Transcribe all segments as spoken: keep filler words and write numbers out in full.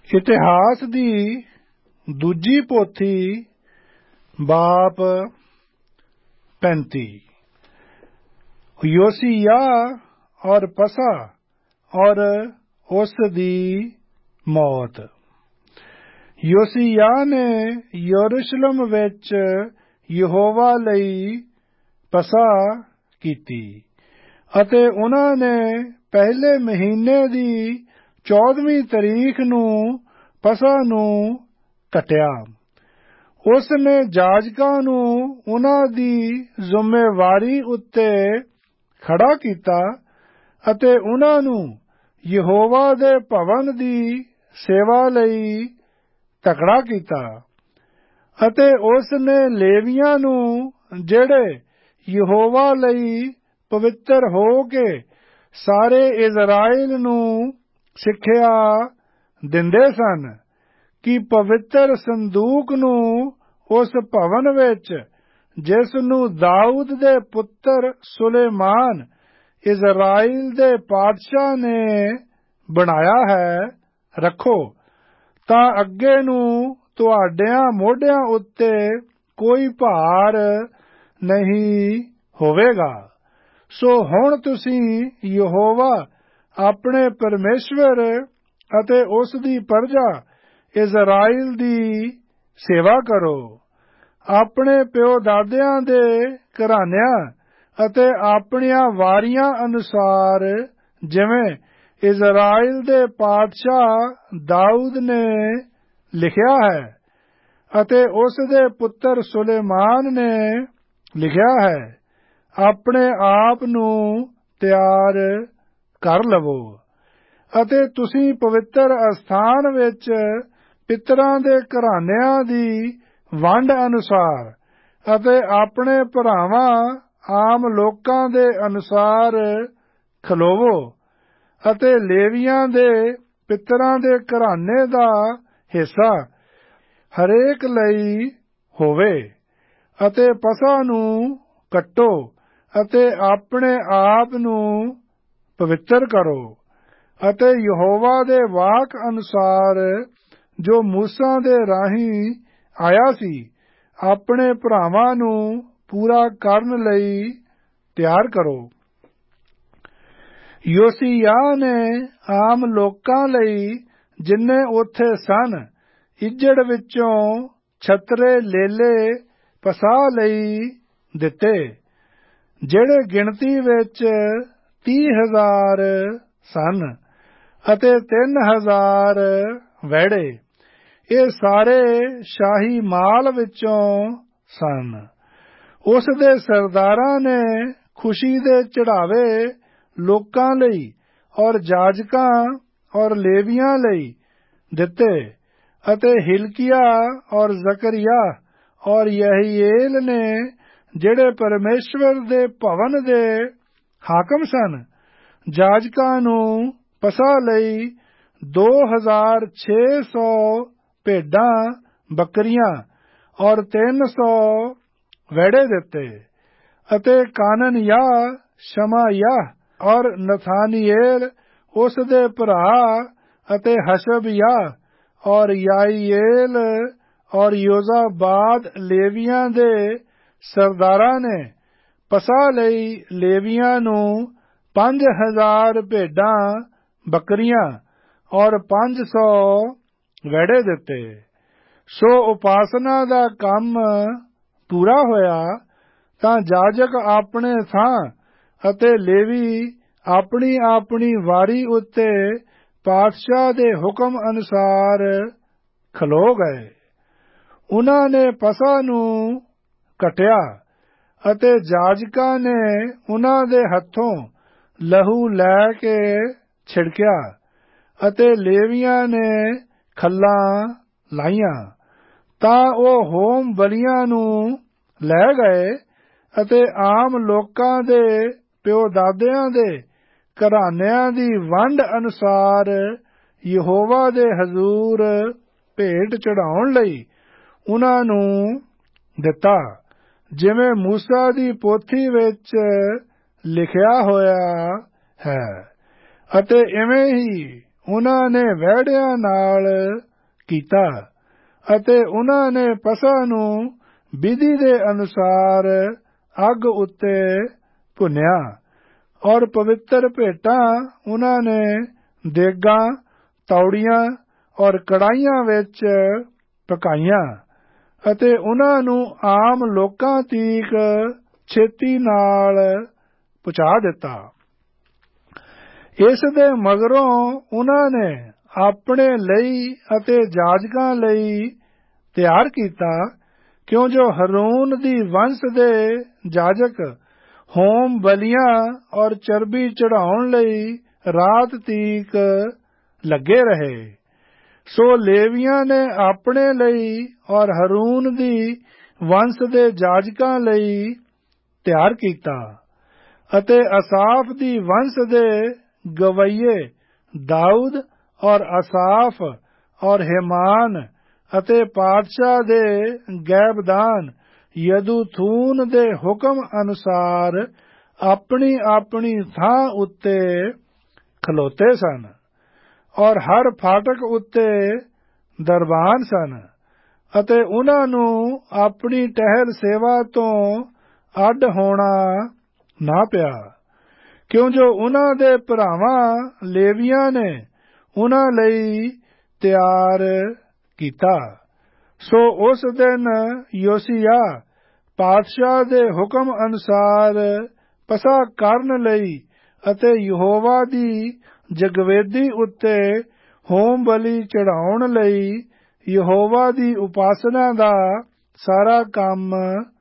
ਇਤਿਹਾਸ ਦੀ ਦੂਜੀ ਪੋਥੀ ਬਾਪ ਪੈਂਤੀ। योशिय्याह और पसा और उस दी मौत। योशिय्याह ने यरूशलेम विच यहोवा लई पसा कीती अते उन्हां ने पहले महीने दी चौदहवीं तरीक नूं पसा नूं कटिया। उस ने जाजकां नूं उन्हां दी ਜ਼ਿੰਮੇਵਾਰੀ उत्ते खड़ा कीता अते उन्हां नूं यहोवा दे भवन दी सेवा लई तकड़ा कीता अते उस ने लेवियां नूं जेड़े यहोवा लई पवित्र हो के सारे इज़राइल नूं सिक्ख्या दिंदे सन कि पवित्र संदूक नूं उस भवन विच जिस नूं दाऊद दे पुत्र सुलेमान इज़राइल दे पातशाह ने बनाया है रखो तां अगे नूं तुहाडियां मोढियां उत्ते कोई भार नहीं होवेगा। सो हुण तुसीं यहोवा अपने परमेश्वर अते उस दी प्रजा इज़राइल दी सेवा करो। अपने प्यो दादियां दे घरानिਆਂ ਅਤੇ ਆਪਣੀਆਂ ਵਾਰੀਆਂ ਅਨੁਸਾਰ ਜਿਵੇਂ ਇਜ਼ਰਾਈਲ ਦੇ ਪਾਤਸ਼ਾਹ ਦਾਊਦ ਨੇ ਲਿਖਿਆ ਹੈ ਅਤੇ ਉਸ ਦੇ ਪੁੱਤਰ ਸੁਲੇਮਾਨ ਨੇ ਲਿਖਿਆ ਹੈ, ਆਪਣੇ ਆਪ ਨੂੰ ਤਿਆਰ ਕਰ ਲਵੋ ਅਤੇ ਤੁਸੀਂ ਪਵਿੱਤਰ ਅਸਥਾਨ ਵਿੱਚ ਪਿਤਰਾਂ ਦੇ ਘਰਾਨਿਆਂ ਦੀ ਵੰਡ ਅਨੁਸਾਰ ਅਤੇ ਆਪਣੇ ਭਰਾਵਾਂ ਆਮ ਲੋਕਾਂ ਦੇ ਅਨੁਸਾਰ ਖਲੋਵੋ ਅਤੇ ਲੇਵੀਆਂ ਦੇ ਪਿਤਰਾਂ ਦੇ ਘਰਾਨੇ ਦਾ ਹਿੱਸਾ ਹਰੇਕ ਲਈ ਹੋਵੇ ਅਤੇ ਪਸਾ ਨੂੰ ਕੱਟੋ ਅਤੇ ਆਪਣੇ ਆਪ ਨੂੰ ਪਵਿੱਤਰ ਕਰੋ ਅਤੇ ਯਹੋਵਾ ਦੇ ਵਾਕ ਅਨੁਸਾਰ ਜੋ ਮੂਸਾ ਦੇ ਰਾਹੀਂ ਆਇਆ ਸੀ ਆਪਣੇ ਭਰਾਵਾਂ ਨੂੰ ਪੂਰਾ ਕਰਨ ਲਈ ਤਿਆਰ ਕਰੋ। योशिय्याह ਨੇ ਆਮ ਲੋਕਾਂ ਲਈ ਜਿੰਨੇ ਉੱਥੇ ਸਨ ਇੱਜੜ ਵਿੱਚੋਂ ਛਤਰੇ ਲੇਲੇ ਪਸਾ ਲਈ ਦਿੱਤੇ ਜਿਹੜੇ ਗਿਣਤੀ ਵਿੱਚ ਤੀਹ ਹਜ਼ਾਰ ਸਨ ਅਤੇ ਤਿੰਨ ਹਜ਼ਾਰ ਵਹਿੜੇ। ਇਹ ਸਾਰੇ ਸ਼ਾਹੀ ਮਾਲ ਵਿੱਚੋਂ ਸਨ। ਉਸ ਦੇ ਸਰਦਾਰਾਂ ਨੇ ਖੁਸ਼ੀ ਦੇ ਚੜਾਵੇ ਲੋਕਾਂ ਲਈ ਔਰ ਜਾਜਕਾਂ ਔਰ ਲੇਵੀਆਂ ਲਈ ਦਿੱਤੇ ਅਤੇ ਹਿਲਕੀਆ ਔਰ ਜ਼ਕਰੀਆ ਔਰ ਯਹੀਏਲ ਨੇ ਜਿਹੜੇ ਪਰਮੇਸ਼ਵਰ ਦੇ ਭਵਨ ਦੇ ਹਾਕਮ ਸਨ ਜਾਜਕਾਂ ਨੂੰ ਪਸਾ ਲਈ ਦੋ ਹਜ਼ਾਰ ਛੇ ਸੌ ਭੇਡਾਂ ਬੱਕਰੀਆਂ ਔਰ ਤਿੰਨ ਸੌ ਵਹਿੜੇ ਦਿੱਤੇ ਅਤੇ ਕਾਨਨਯਾਹ ਸ਼ਮਾਯਾਹ ਔਰ ਨਥਾਨੀਏਲ ਉਸ ਦੇ ਭਰਾ ਅਤੇ ਹਸ਼ਬਯਾਹ ਔਰ ਯਾਈਏਲ ਔਰ ਯੋਜ਼ਾਬਾਦ ਲੇਵੀਆਂ ਦੇ ਸਰਦਾਰਾਂ ਨੇ ਪਸਾ ਲਈ ਲੇਵੀਆਂ ਨੂੰ ਪੰਜ ਹਜ਼ਾਰ ਭੇਡਾਂ ਬੱਕਰੀਆਂ ਔਰ ਪੰਜ ਸੌ ਵਹਿੜੇ ਦਿੱਤੇ। ਸੋ ਉਪਾਸਨਾ ਦਾ ਕੰਮ ਪੂਰਾ ਹੋਇਆ ਤਾਂ ਜਾਜਕ ਆਪਣੇ ਥਾਂ ਅਤੇ ਲੇਵੀ ਆਪਣੀ ਆਪਣੀ ਵਾਰੀ ਉੱਤੇ ਪਾਤਸ਼ਾਹ ਦੇ ਹੁਕਮ ਅਨੁਸਾਰ ਖਲੋ ਗਏ। ਉਨ੍ਹਾਂ ਨੇ ਪਸਾ ਨੂੰ ਕੱਟਿਆ ਅਤੇ ਜਾਜਕਾਂ ਨੇ ਉਨ੍ਹਾਂ ਦੇ ਹੱਥੋਂ ਲਹੂ ਲੈ ਕੇ ਛਿੜਕਿਆ ਅਤੇ ਲੇਵੀਆਂ ਨੇ ਖੱਲਾਂ ਲਾਈਆਂ ਤਾਂ ਉਹ ਹੋਮ ਬਲੀਆਂ ਨੂੰ ਲੈ ਗਏ ਅਤੇ ਆਮ ਲੋਕਾਂ ਦੇ ਪਿਓ ਦਾਦਿਆਂ ਦੇ ਘਰਾਨਿਆਂ ਦੀ ਵੰਡ ਅਨੁਸਾਰ ਯਹੋਵਾ ਦੇ ਹਜ਼ੂਰ ਭੇਟ ਚੜਾਉਣ ਲਈ ਉਨ੍ਹਾਂ ਨੂੰ ਦਿੱਤਾ ਜਿਵੇਂ ਮੂਸਾ ਦੀ ਪੋਥੀ ਵਿੱਚ ਲਿਖਿਆ ਹੋਇਆ ਹੈ। ਅਤੇ ਇਵੇਂ ਹੀ ਉਹਨਾਂ ਨੇ ਵਹਿੜਿਆਂ ਨਾਲ ਕੀਤਾ ਅਤੇ ਉਹਨਾਂ ਨੇ ਪਸਾ ਨੂੰ ਵਿਧੀ ਦੇ ਅਨੁਸਾਰ ਅੱਗ ਉੱਤੇ ਭੁੰਨਿਆ ਔਰ ਪਵਿੱਤਰ ਭੇਟਾਂ ਉਹਨਾਂ ਨੇ ਦੇਗਾਂ, ਤੌੜੀਆਂ ਔਰ ਕੜਾਹੀਆਂ ਵਿੱਚ ਪਕਾਈਆਂ ਅਤੇ ਉਹਨਾਂ ਨੂੰ ਆਮ ਲੋਕਾਂ ਤੀਕ ਛੇਤੀ ਨਾਲ ਪਹੁੰਚਾ ਦਿੱਤਾ। ਇਸ ਦੇ ਮਗਰੋਂ ਉਹਨਾਂ ਨੇ ਆਪਣੇ ਲਈ ਅਤੇ ਜਾਜਕਾਂ ਲਈ ਤਿਆਰ ਕੀਤਾ, ਕਿਉਂ ਜੋ ਹਰੂਨ ਦੀ ਵੰਸ਼ ਦੇ ਜਾਜਕ ਹੋਮ ਬਲੀਆਂ ਔਰ ਚਰਬੀ ਚੜਾਉਣ ਲਈ ਰਾਤ ਤੀਕ ਲੱਗੇ ਰਹੇ। ਸੋ ਲੇਵੀਆਂ ਨੇ ਆਪਣੇ ਲਈ ਔਰ ਹਰੂਨ ਦੀ ਵੰਸ਼ ਦੇ ਜਾਜਕਾਂ ਲਈ ਤਿਆਰ ਕੀਤਾ ਅਤੇ ਅਸਾਫ ਦੀ ਵੰਸ਼ ਦੇ ਗਵਈਏ ਦਾਊਦ ਔਰ ਅਸਾਫ ਔਰ ਹੇਮਾਨ ਅਤੇ ਪਾਤਸ਼ਾਹ ਦੇ ਗੈਬਦਾਨ ਯਦੂਥੂਨ ਦੇ ਹੁਕਮ ਅਨੁਸਾਰ ਆਪਣੀ ਆਪਣੀ ਥਾਂ ਉੱਤੇ ਖਲੋਤੇ ਸਨ ਔਰ ਹਰ ਫਾਟਕ ਉੱਤੇ ਦਰਬਾਨ ਸਨ ਅਤੇ ਉਹਨਾਂ ਨੂੰ ਆਪਣੀ ਟਹਿਲ ਸੇਵਾ ਤੋਂ ਅੱਡ ਹੋਣਾ ਨਾ ਪਿਆ, ਕਿਉਂ ਜੋ ਉਹਨਾਂ ਦੇ ਭਰਾਵਾਂ ਲੇਵੀਆਂ ਨੇ ਉਹਨਾਂ ਲਈ ਤਿਆਰ ਕੀਤਾ। ਸੋ ਉਸ ਦਿਨ ਯੋਸੀਯਾਹ ਪਾਤਸ਼ਾਹ ਦੇ ਹੁਕਮ ਅਨੁਸਾਰ ਪਸਾ ਕਰਨ ਲਈ ਅਤੇ ਯਹੋਵਾ ਦੀ ਜਗਵੇਦੀ ਉੱਤੇ ਹੋਮ ਬਲੀ ਚੜਾਉਣ ਲਈ ਯਹੋਵਾ ਦੀ ਉਪਾਸਨਾ ਦਾ ਸਾਰਾ ਕੰਮ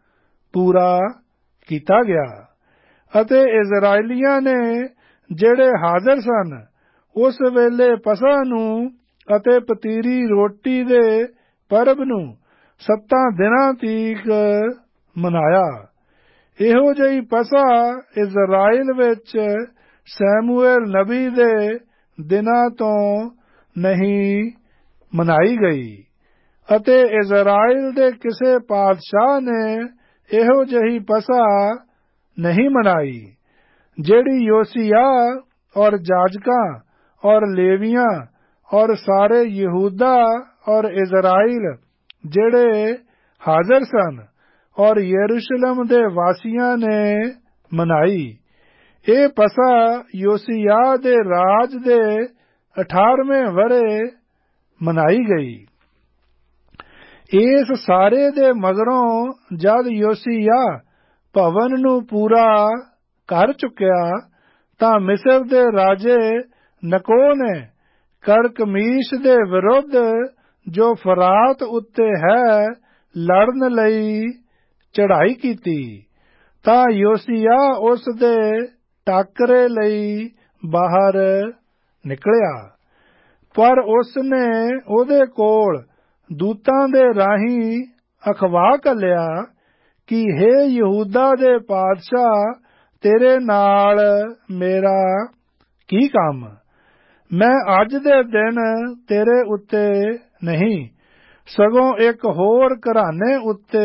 ਪੂਰਾ ਕੀਤਾ ਗਿਆ ਅਤੇ ਇਜ਼ਰਾਈਲੀਆਂ ਨੇ ਜਿਹੜੇ ਹਾਜ਼ਰ ਸਨ ਉਸ ਵੇਲੇ ਪਸਾ ਨੂੰ ਅਤੇ ਪਤੀਰੀ ਰੋਟੀ ਦੇ ਪਰਬ ਨੂੰ ਸੱਤਾਂ ਦਿਨਾਂ ਤੀਕ ਮਨਾਇਆ। ਇਹੋ ਜਿਹੀ ਪਸਾ ਇਜ਼ਰਾਈਲ ਵਿੱਚ ਸੈਮੂਏਲ ਨਬੀ ਦੇ ਦਿਨਾਂ ਤੋਂ ਨਹੀਂ ਮਨਾਈ ਗਈ ਅਤੇ ਇਜ਼ਰਾਈਲ ਦੇ ਕਿਸੇ ਪਾਤਸ਼ਾਹ ਨੇ ਇਹੋ ਜਿਹੀ ਪਸਾ ਨਹੀਂ ਮਨਾਈ ਜਿਹੜੀ ਯੋਸੀਯਾਹ ਔਰ ਜਾਜਕਾਂ ਔਰ ਲੇਵੀਆਂ ਔਰ ਸਾਰੇ ਯਹੂਦਾ ਔਰ ਇਜ਼ਰਾਈਲ ਜਿਹੜੇ ਹਾਜ਼ਰ ਸਨ ਔਰ ਯਰੂਸ਼ਲਮ ਦੇ ਵਾਸੀਆਂ ਨੇ ਮਨਾਈ। ਇਹ ਪਸਾ ਯੋਸੀਯਾਹ ਦੇ ਰਾਜ ਦੇ ਅਠਾਰਵੇਂ ਵਰੇ ਮਨਾਈ ਗਈ। ਇਸ ਸਾਰੇ ਦੇ ਮਗਰੋਂ ਜਦ ਯੋਸੀਯਾਹ ਭਵਨ ਨੂੰ ਪੂਰਾ ਕਰ ਚੁੱਕਿਆ ਤਾਂ ਮਿਸਰ ਦੇ ਰਾਜੇ ਨਕੋ ਨੇ ਕਰਕਮੀਸ਼ ਦੇ ਵਿਰੁੱਧ ਜੋ ਫਰਾਤ ਉੱਤੇ ਹੈ ਲੜਨ ਲਈ ਚੜ੍ਹਾਈ ਕੀਤੀ ਤਾਂ ਯੋਸੀਯਾਹ ਉਸ ਦੇ ਟਾਕਰੇ ਲਈ ਬਾਹਰ ਨਿਕਲਿਆ, ਪਰ ਉਸ ਨੇ ਉਹਦੇ ਕੋਲ ਦੂਤਾਂ ਦੇ ਰਾਹੀਂ ਅਖਵਾ ਘੱਲਿਆ ਕਿ ਹੇ ਯਹੂਦਾ ਦੇ ਪਾਤਸ਼ਾਹ, ਤੇਰੇ ਨਾਲ ਮੇਰਾ ਕੀ ਕੰਮ? ਮੈਂ ਅੱਜ ਦੇ ਦਿਨ ਤੇਰੇ ਉੱਤੇ ਨਹੀਂ ਸਗੋਂ ਇੱਕ ਹੋਰ ਘਰਾਣੇ ਉੱਤੇ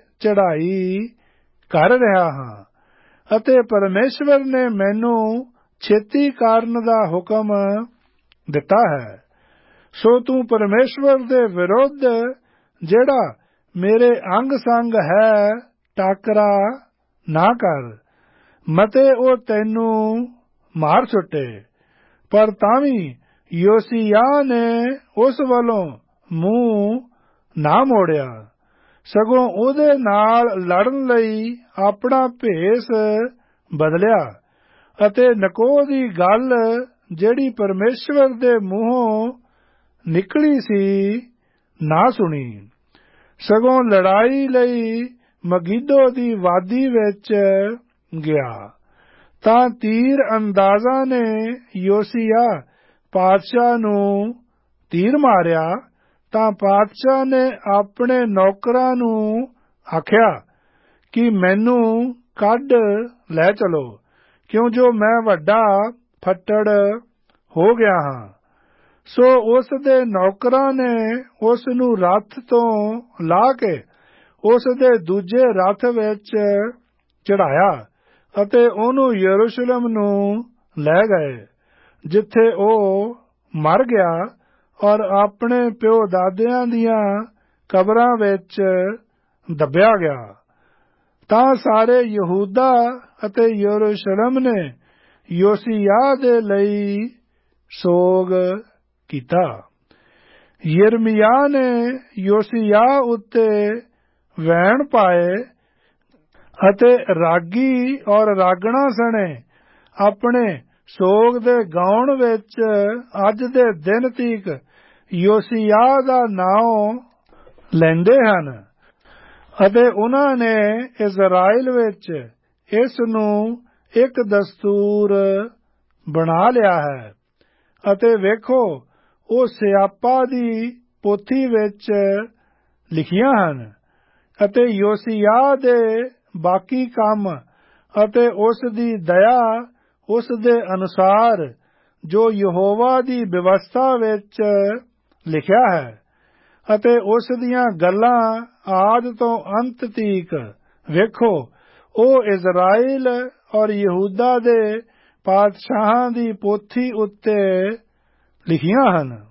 ਚੜ੍ਹਾਈ ਕਰ ਰਿਹਾ ਹਾਂ ਅਤੇ ਪਰਮੇਸ਼ਵਰ ਨੇ ਮੈਨੂੰ ਛੇਤੀ ਕਰਨ ਦਾ ਹੁਕਮ ਦਿੱਤਾ ਹੈ। ਸੋ ਤੂੰ ਪਰਮੇਸ਼ਵਰ ਦੇ ਵਿਰੁੱਧ ਜਿਹੜਾ ਮੇਰੇ ਅੰਗ ਸੰਗ ਹੈ ਟਾਕਰਾ ਨਾ ਕਰ, ਮਤੇ ਉਹ ਤੈਨੂੰ ਮਾਰ ਸੁੱਟੇ। ਪਰ ਤਾਂ ਵੀ ਯੋਸੀਯਾਹ ਨੇ ਉਸ ਵੱਲੋਂ ਮੂੰਹ ਨਾ ਮੋੜਿਆ, ਸਗੋਂ ਉਹਦੇ ਨਾਲ ਲੜਨ ਲਈ ਆਪਣਾ ਭੇਸ ਬਦਲਿਆ ਅਤੇ ਨਕੋ ਦੀ ਗੱਲ ਜਿਹੜੀ ਪਰਮੇਸ਼ਵਰ ਦੇ ਮੂੰਹੋਂ ਨਿਕਲੀ ਸੀ ਨਾ ਸੁਣੀ, ਸਗੋਂ ਲੜਾਈ ਲਈ ਮਗੀਦੋ ਦੀ ਵਾਦੀ ਵਿੱਚ ਗਿਆ। ਤਾਂ ਤੀਰ ਅੰਦਾਜ਼ਾ ਨੇ ਯੋਸੀਯਾਹ ਪਾਤਸ਼ਾਹ ਨੂੰ ਤੀਰ ਮਾਰਿਆ ਤਾਂ ਪਾਤਸ਼ਾਹ ਨੇ ਆਪਣੇ ਨੌਕਰਾਂ ਨੂੰ ਆਖਿਆ ਕਿ ਮੈਨੂੰ ਕੱਢ ਲੈ ਚਲੋ, ਕਿਉਂ ਜੋ ਮੈਂ ਵੱਡਾ ਫੱਟੜ ਹੋ ਗਿਆ ਹਾਂ। ਸੋ ਉਸ ਦੇ ਨੌਕਰਾਂ ਨੇ ਉਸ ਨੂੰ ਰੱਥ ਤੋਂ ਲਾਹ ਕੇ ਉਸ ਦੇ ਦੂਜੇ ਰੱਥ ਵਿੱਚ ਚੜ੍ਹਾਇਆ ਅਤੇ ਉਹਨੂੰ ਯਰੂਸ਼ਲਮ ਨੂੰ ਲੈ ਗਏ, ਜਿੱਥੇ ਉਹ ਮਰ ਗਿਆ ਔਰ ਆਪਣੇ ਪਿਓ ਦਾਦਿਆਂ ਦੀਆਂ ਕਬਰਾਂ ਵਿੱਚ ਦੱਬਿਆ ਗਿਆ। ਤਾਂ ਸਾਰੇ ਯਹੂਦਾ ਅਤੇ ਯਰੂਸ਼ਲਮ ਨੇ ਯੋਸੀਯਾਹ ਦੇ ਲਈ ਸੋਗ ਕੀਤਾ। ਯਿਰਮੀਯਾਹ ਨੇ ਯੋਸੀਯਾਹ ਉੱਤੇ ਵੈਣ ਪਾਏ ਅਤੇ ਰਾਗੀ ਔਰ ਰਾਗਣਾ ਸਣੇ ਆਪਣੇ ਸੋਗ ਦੇ ਗਾਉਣ ਵਿੱਚ ਅੱਜ ਦੇ ਦਿਨ ਤੀਕ ਯੋਸੀਯਾਹ ਦਾ ਨਾਮ ਲੈਂਦੇ ਹਨ। ਅਤੇ ਉਹਨਾਂ ਨੇ ਇਜ਼ਰਾਈਲ ਵਿੱਚ ਇਸ ਨੂੰ ਇੱਕ ਦਸਤੂਰ ਬਣਾ ਲਿਆ ਹੈ। ਅਤੇ ਵੇਖੋ, ਉਹ ਸਿਆਪਾ ਦੀ ਪੋਥੀ ਵਿੱਚ ਲਿਖੀਆਂ ਹਨ ਅਤੇ ਯੋਸੀਯਾਹ ਦੇ ਬਾਕੀ ਕੰਮ ਅਤੇ ਉਸ ਦੀ ਦਇਆ ਉਸ ਦੇ ਅਨੁਸਾਰ ਜੋ ਯਹੋਵਾ ਦੀ ਵਿਵਸਥਾ ਵਿੱਚ ਲਿਖਿਆ ਹੈ ਅਤੇ ਉਸ ਦੀਆਂ ਗੱਲਾਂ ਆਦਿ ਤੋਂ ਅੰਤ ਤੀਕ। ਵੇਖੋ, ਉਹ ਇਜ਼ਰਾਈਲ ਔਰ ਯਹੂਦਾ ਦੇ ਪਾਤਸ਼ਾਹਾਂ ਦੀ ਪੋਥੀ ਉੱਤੇ ਲਿਖੀਆਂ ਹਨ।